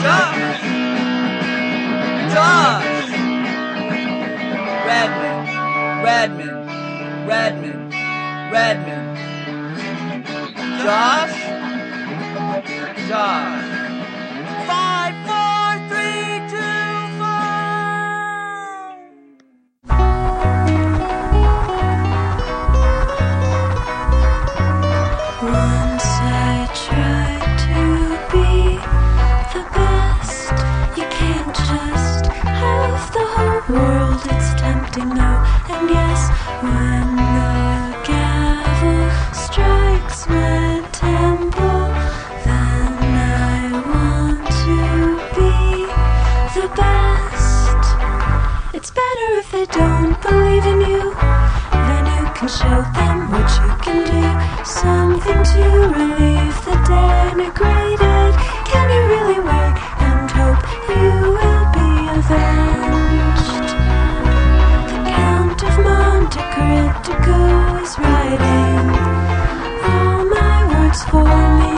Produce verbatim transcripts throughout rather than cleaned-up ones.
Josh! Josh! Redmond, Redmond, Redmond, Redmond. Josh? Josh. Five, four, three, two, five. Once I tried to be the best. You can't just have the whole world. It's tempting, though. And yes, when the gavel strikes my temple, then I want to be the best. It's better if they don't believe in you. Then you can show them what you can do. Something to relieve the denigrated. Can you really wait and hope you will be avenged? The Count of Monte Cristo is writing all my words for me.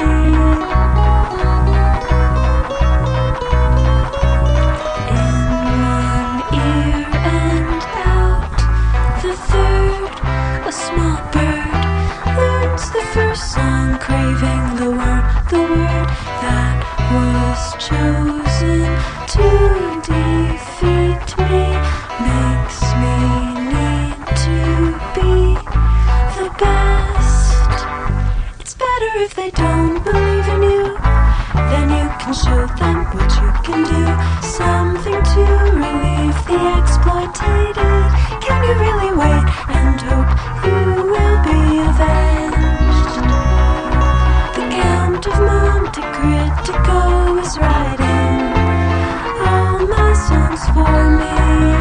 In one ear and out the third, a small bird learns the first song, craving the word, the word that was chosen to defeat me, makes me need to be the best. It's better if they don't believe in you. Then you can show them what you can do. Something to relieve the exploitated. Can you really wait and hope you will be avenged? The Count of Monte Cristo is writing all my songs for me.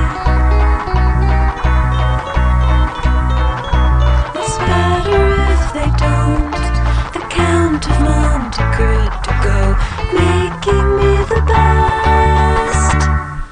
It's better if they don't. The Count of Monte Cristo making me the best.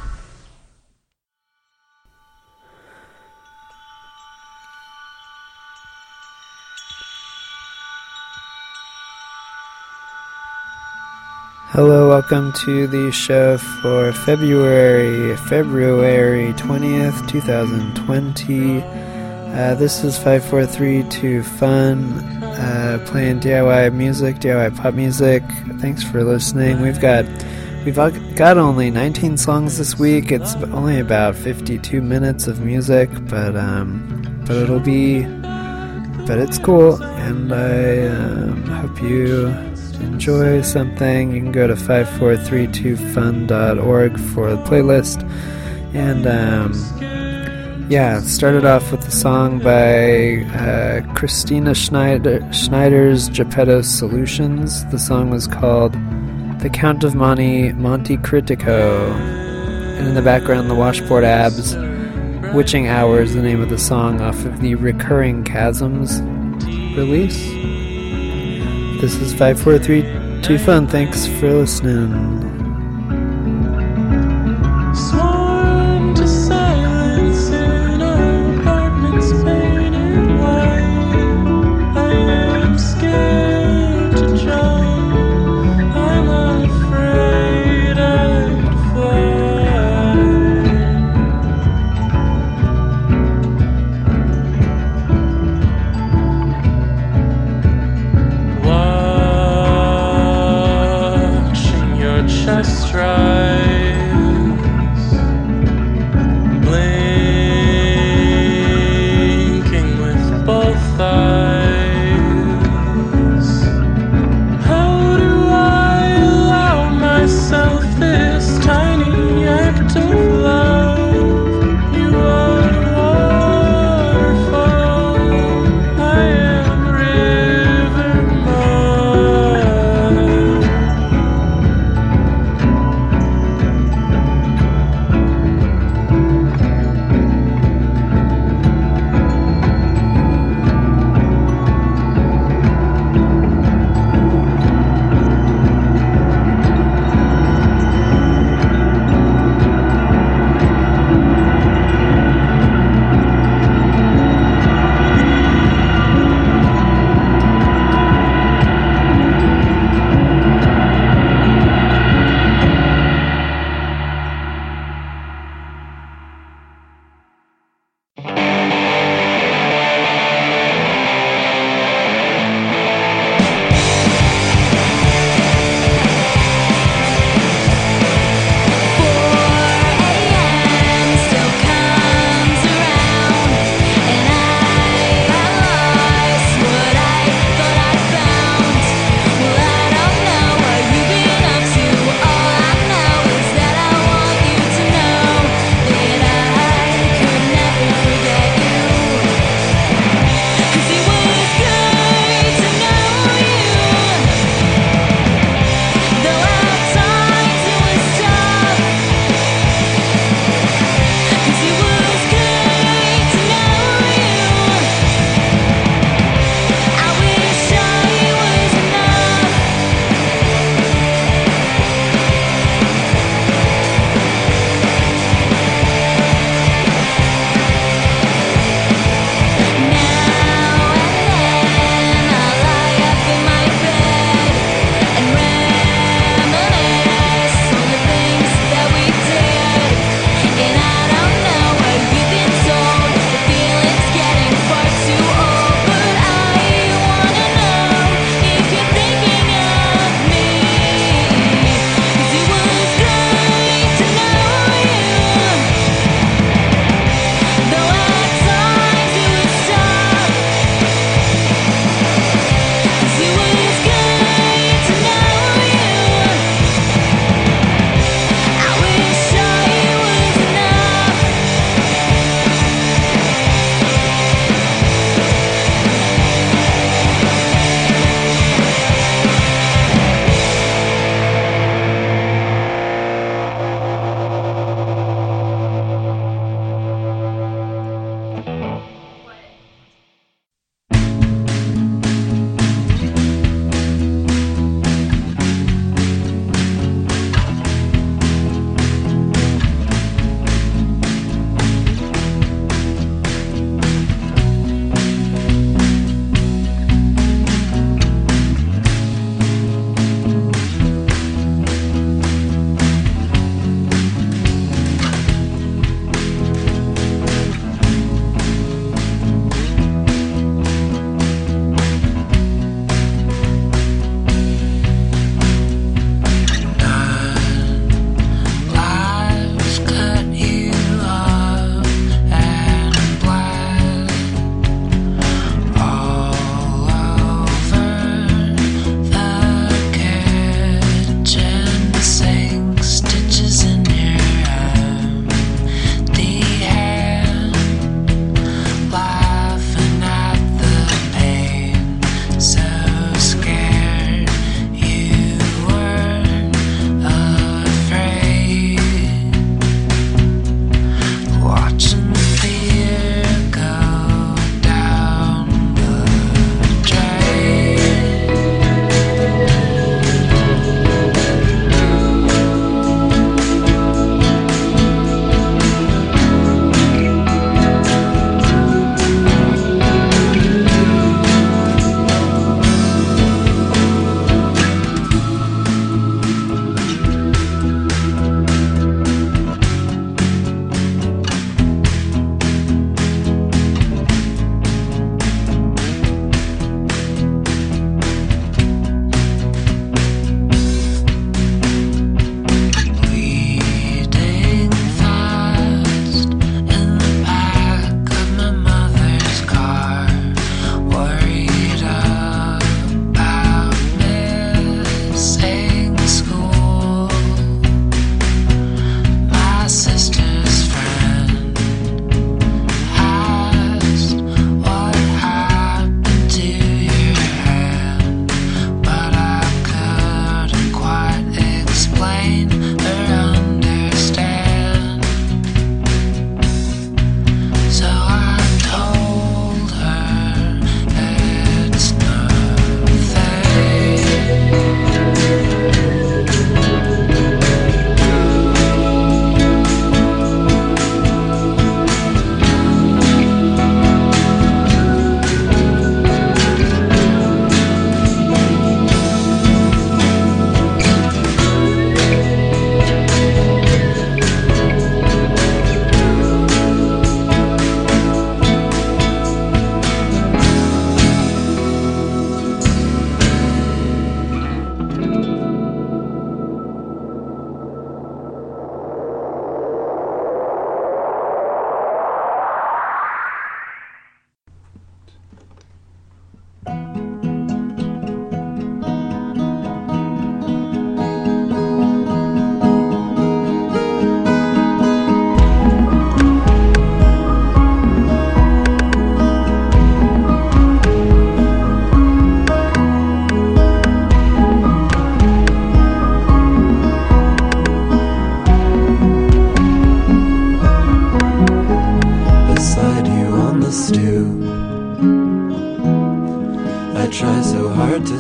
Hello, welcome to the show for February, February twentieth, twenty twenty. Uh, this is five four three two Fun, uh, playing D I Y music, D I Y pop music. Thanks for listening. We've got we've got only nineteen songs this week. It's only about fifty-two minutes of music, but um, but it'll be, but it's cool, and I um, hope you enjoy something. You can go to five four three two fun dot org for the playlist. And um, yeah, started off with a song by uh, Christina Schneider, Schneider's Geppetto Solutions. The song was called The Count of Monte, Monte Critico. And in the background, the Washboard Abs, Witching Hours, the name of the song off of the Recurring Chasms release. This is five four three two Fun. Thanks for listening. Sworn to silence in apartments painted white. I am scared to jump. I'm afraid I'd fly. Watching your chest rise, blinking with both eyes. How do I allow myself this tiny act of love? You are a waterfall, I am river mud.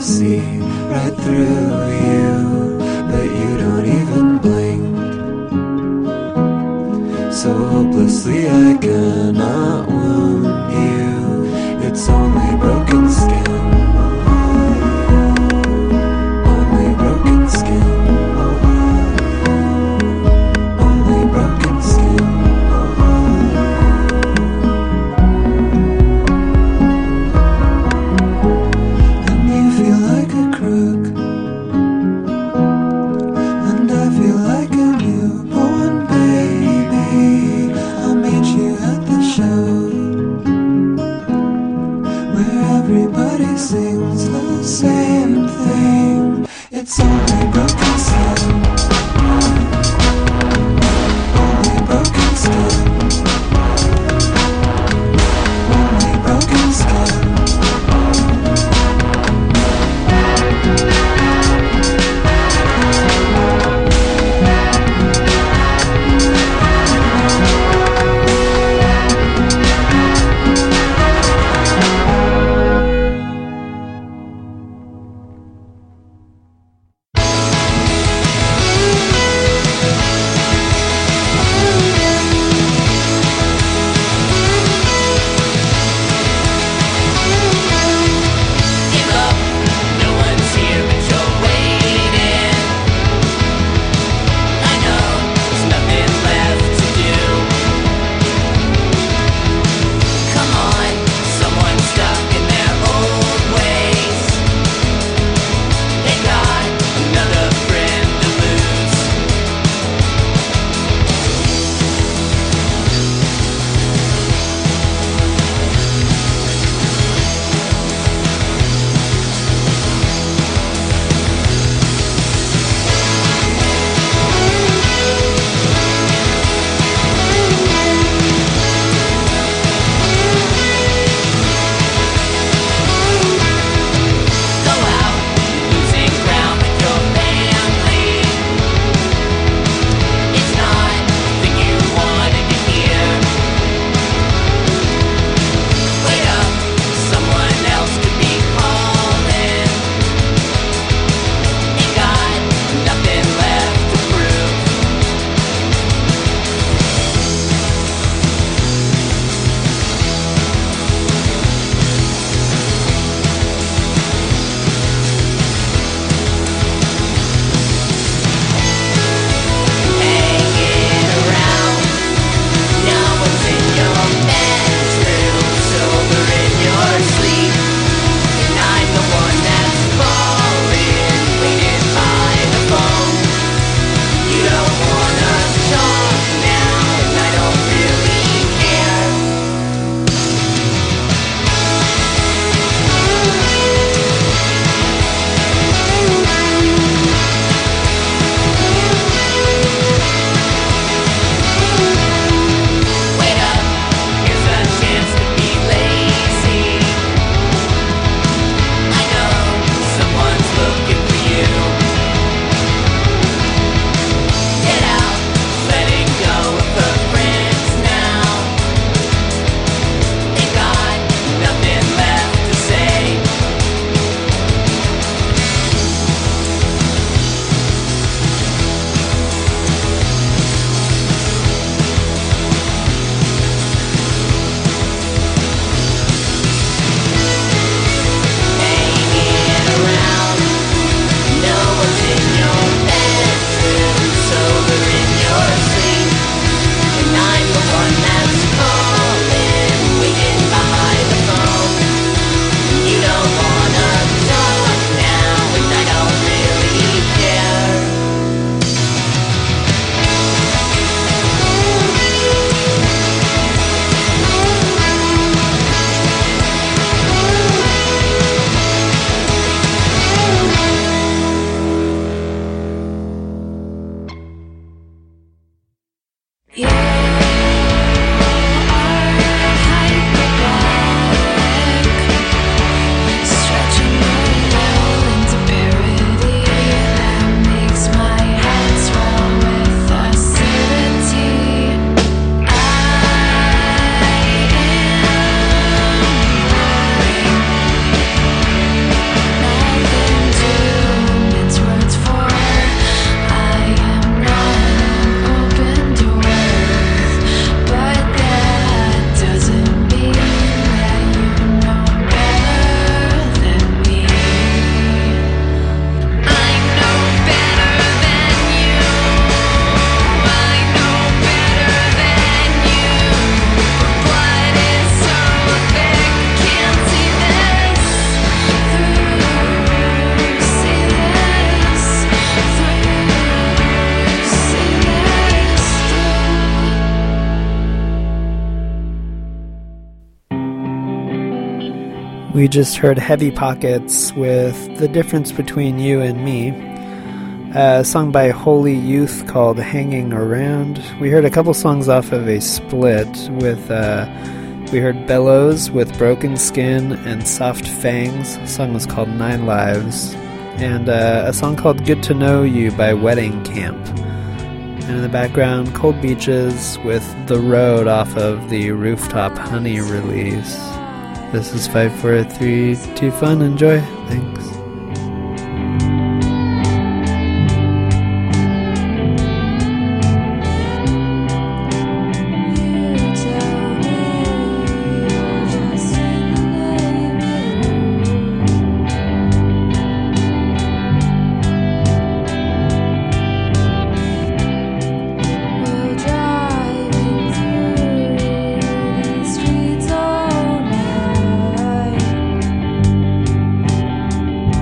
see right through you, but you don't even blink. So hopelessly I cannot wound you. It's only broken skin. Only broken skin. Only broken skin. And you feel like a crook, and I feel like a newborn baby. I'll meet you at the show, where everybody sings the same thing. It's only broken skin. Only broken skin. Only broken skin. Give up, no one's here but you're waiting. I know there's nothing left to do. Come on, someone's stuck in their old ways. They got another friend to lose. Go out, losing ground with your family. It's not the you wanted to hear. Wait up, someone else could be calling. Ain't got nothing left to prove. Hanging around, no one's in your bedroom, sober in your sleep, and I'm the one that's falling, waiting by the phone. You don't wanna talk now, and I don't really care. Wait up, here's a chance to be lazy. I know someone's looking for you. Get out, letting go of her friends now. They got nothing left to say. Hanging around, no one's in your bedroom, sober in your sleep, and I'm the one that's calling, waiting by the phone. You don't wanna talk now, and I don't really care. You are hyperbolic, stretching my will into purity that makes my head swell with acidity. I am boring, nothing We just heard Heavy Pockets with The Difference Between You and Me, a song by Holy Youth called Hanging Around. We heard a couple songs off of a split with, uh, we heard Bellows with Broken Skin and Soft Fangs. The song was called Nine Lives. And uh, a song called Good to Know You by Wedding Camp. And in the background, Cold Beaches with The Road off of the Rooftop Honey release. This is five four three two Fun. Enjoy. Thanks. Streets all night.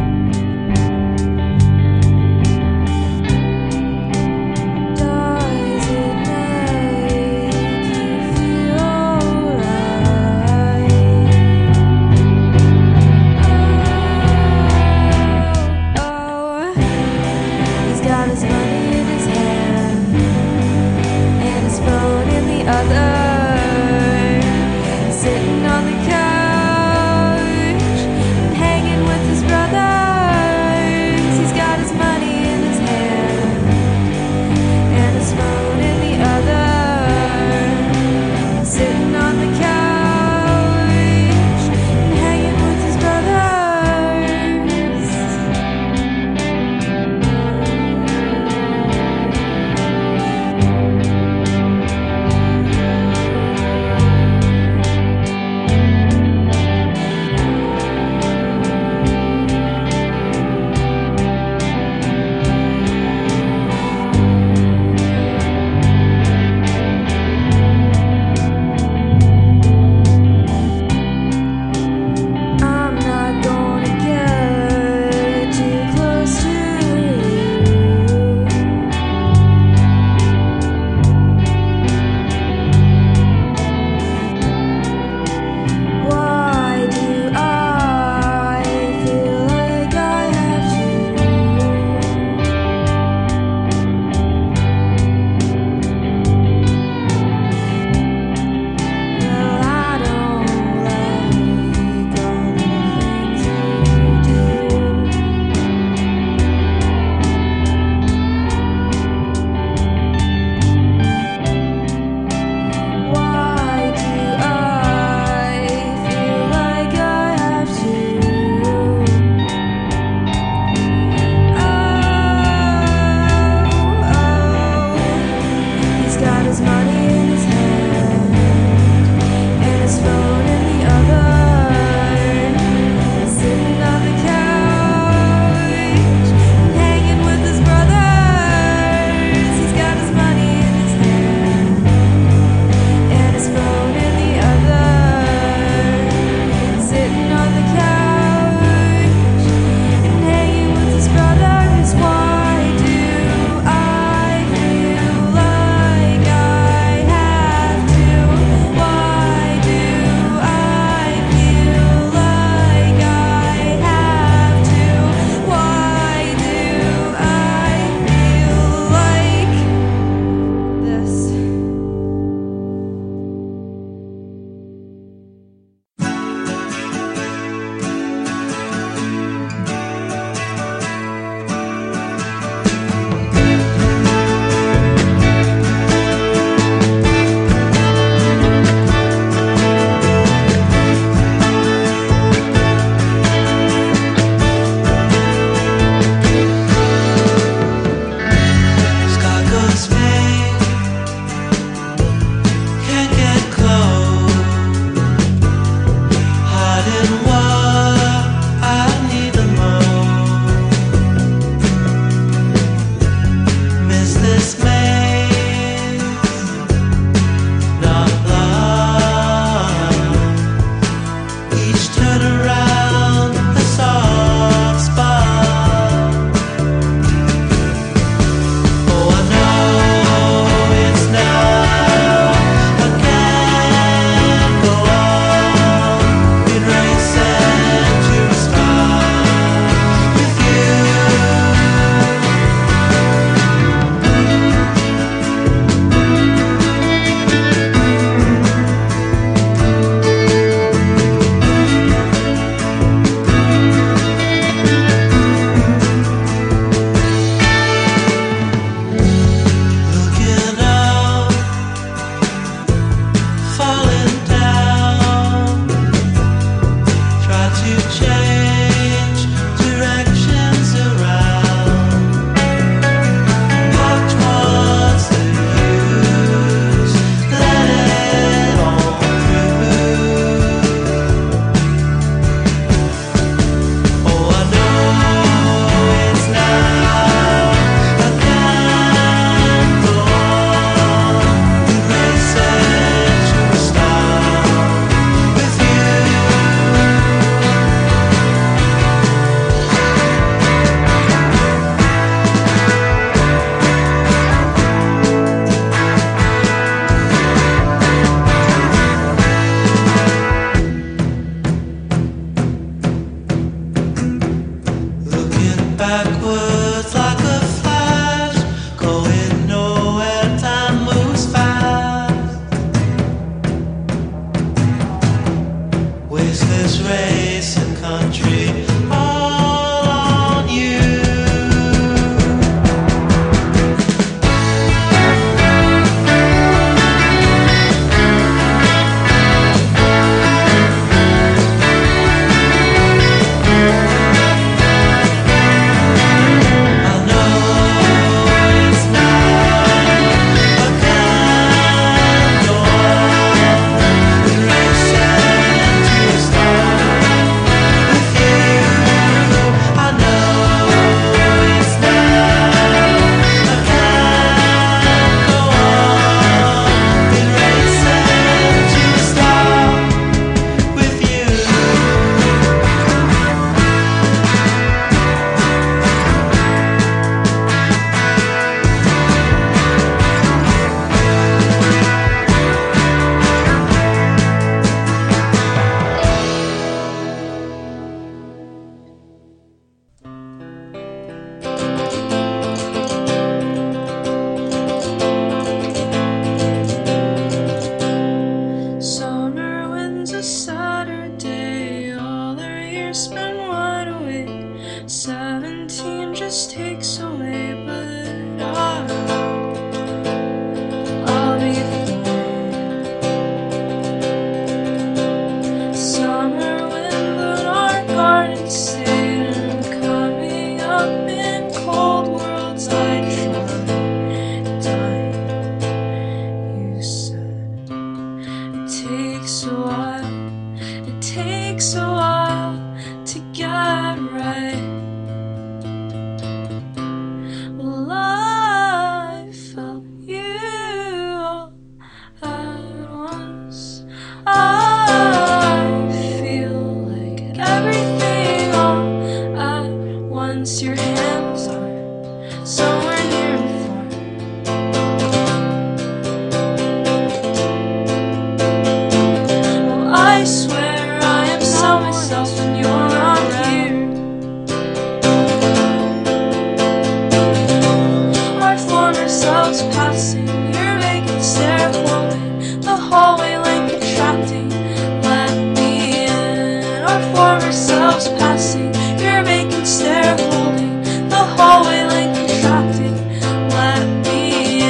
ourselves passing. You're making stare holding the hallway like contracting. Let me in. Our former selves passing. You're making stare holding the hallway like contracting. Let me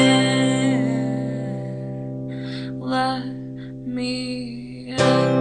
in. Let me in.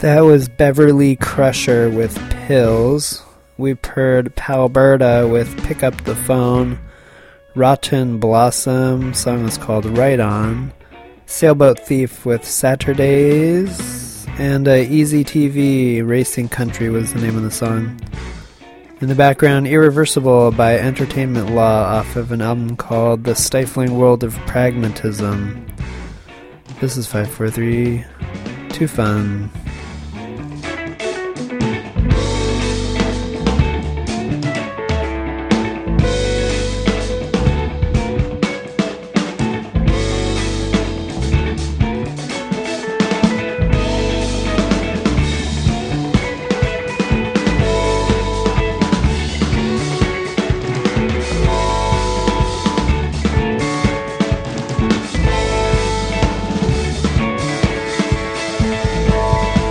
That was Beverly Crusher with Pills. We've heard Palberta with Pick Up the Phone. Rotten Blossom, song is called Right On. Sailboat Thief with Saturdays. And uh, Easy T V, Racing Country was the name of the song. In the background, Irreversible by Entertainment Law off of an album called The Stifling World of Pragmatism. This is five four three two Fun. Thank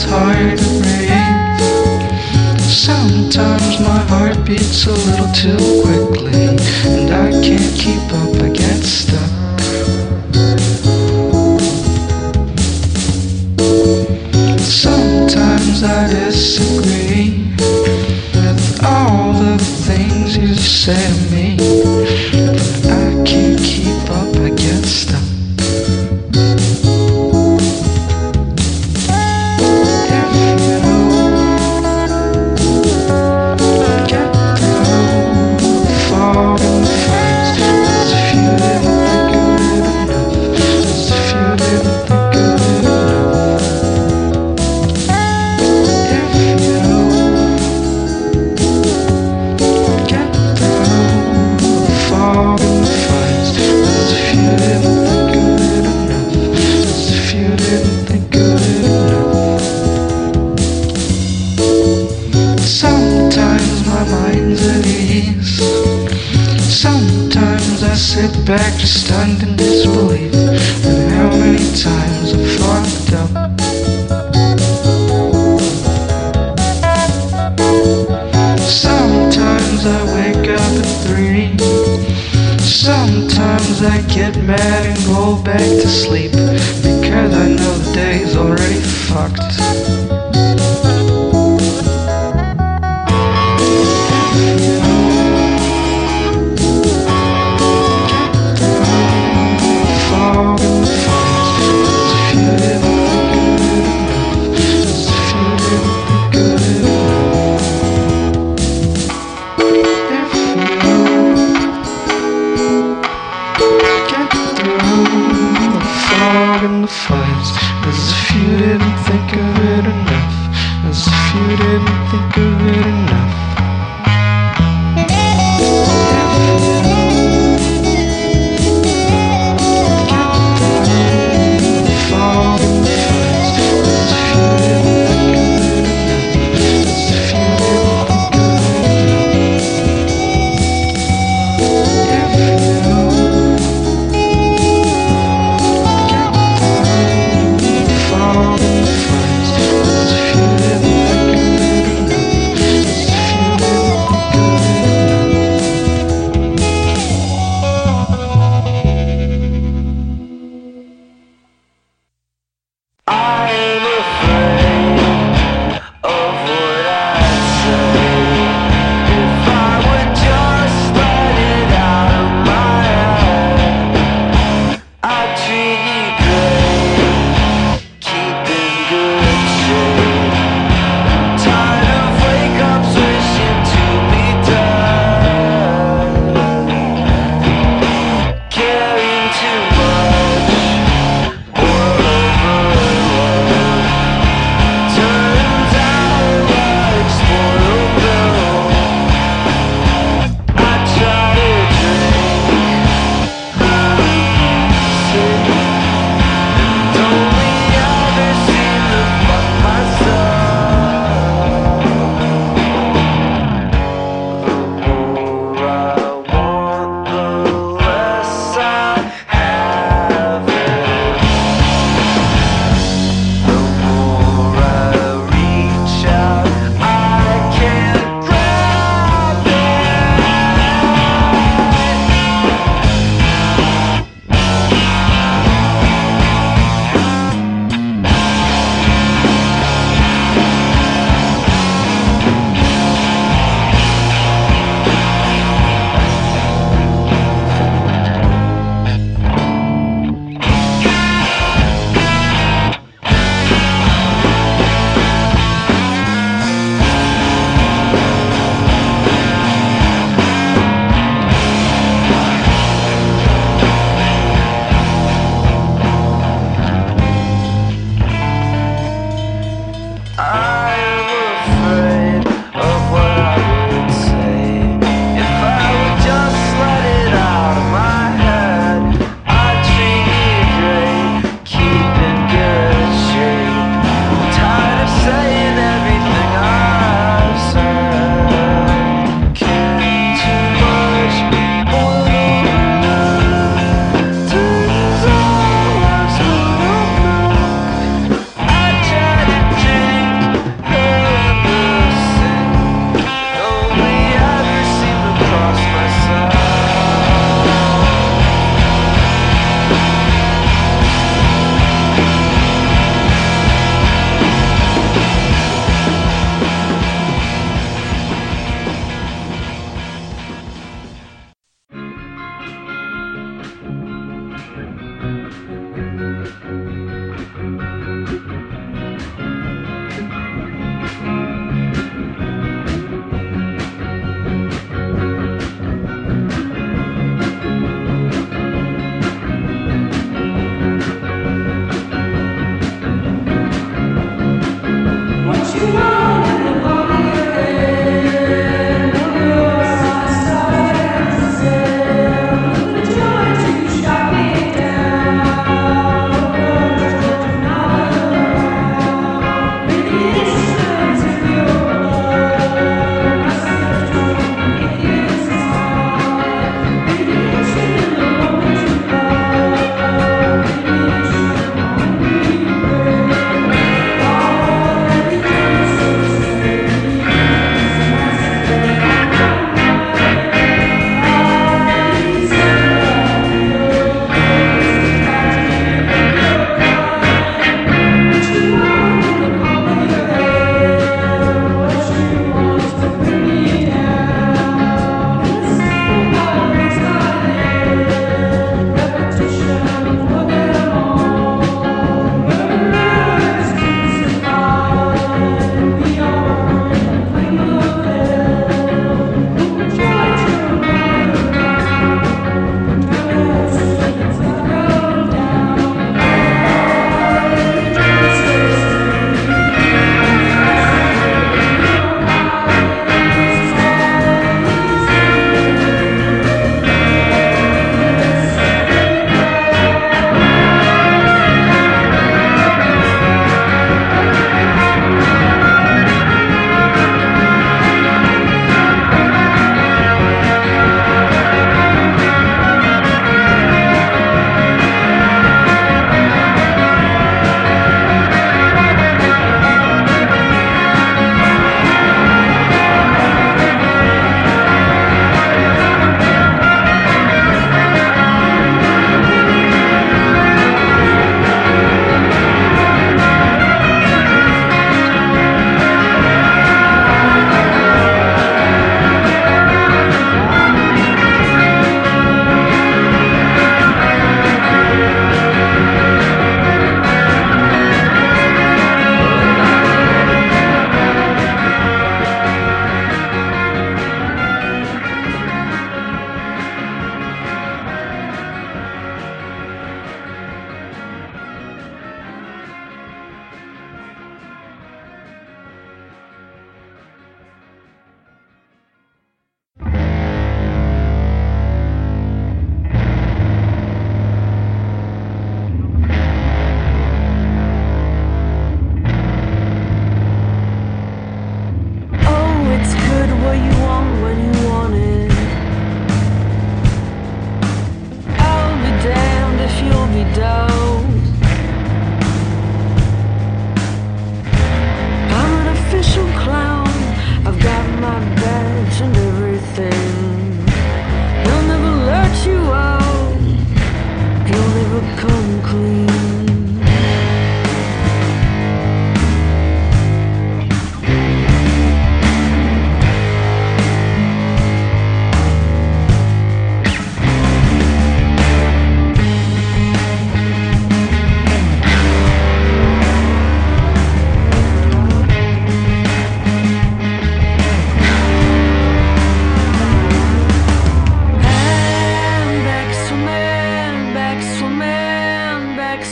it's hard to breathe. Sometimes my heart beats a little too quickly, and I can't keep up, I get stuck. Sometimes I disagree with all the things you say to me, but I can't keep up, I get stuck. Sit back just stunned in disbelief at how many times I've fucked up. Sometimes I wake up at three. Sometimes I get mad and go back to sleep because I know the day's already fucked.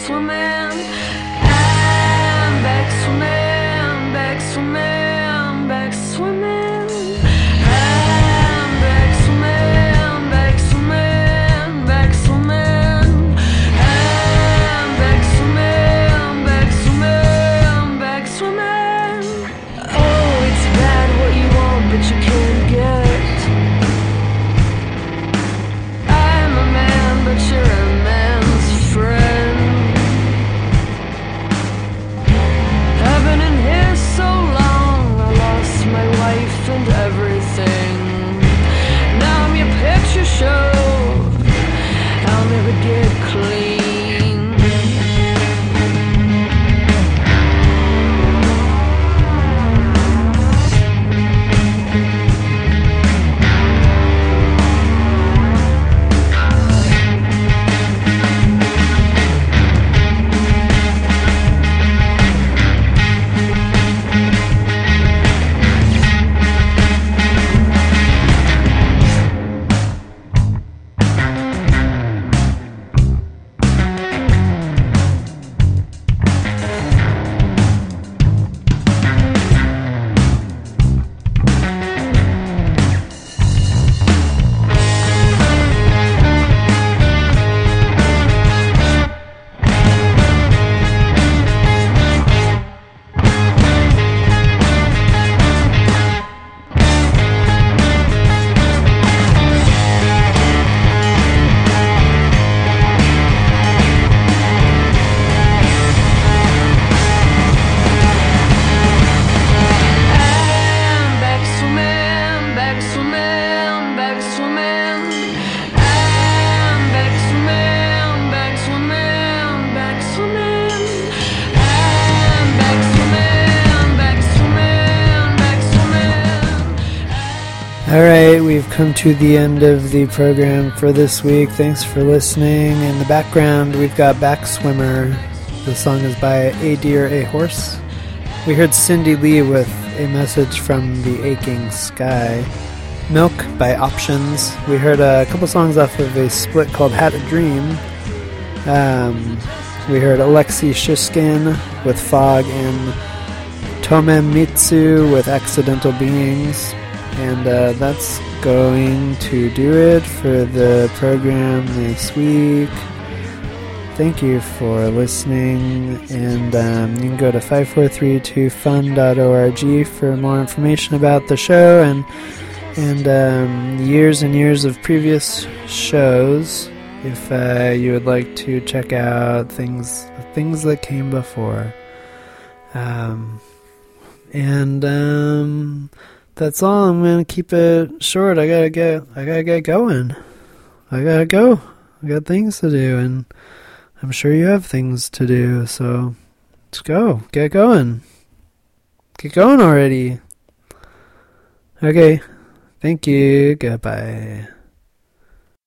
swimming. I'm back swimming, back swimming, back swimming. I'm back swimming, back swimming, back swimming. I'm back swimming, back swimming, back swimming. Oh, it's bad what you want, but you can't get. I'm a man, but you're a man's friend. I've been in here so long, I lost my wife and everything. Now I'm your picture show, I'll never get clean. Alright, we've come to the end of the program for this week. Thanks for listening. In the background, we've got Back Swimmer. The song is by A Deer, A Horse. We heard Cindy Lee with A Message from the Aching Sky. Milk by Options. We heard a couple songs off of a split called Had a Dream. Um, we heard Alexei Shishkin with Fog and Tomemitsu with Accidental Beings. And uh, that's going to do it for the program this week. Thank you for listening, and um, you can go to five four three two fun dot org for more information about the show and and um, years and years of previous shows. If uh, you would like to check out things things that came before, um, and um. That's all. I'm gonna keep it short. I gotta get. I gotta get going. I gotta go. I got things to do, and I'm sure you have things to do. So let's go. Get going. Get going already. Okay. Thank you. Goodbye.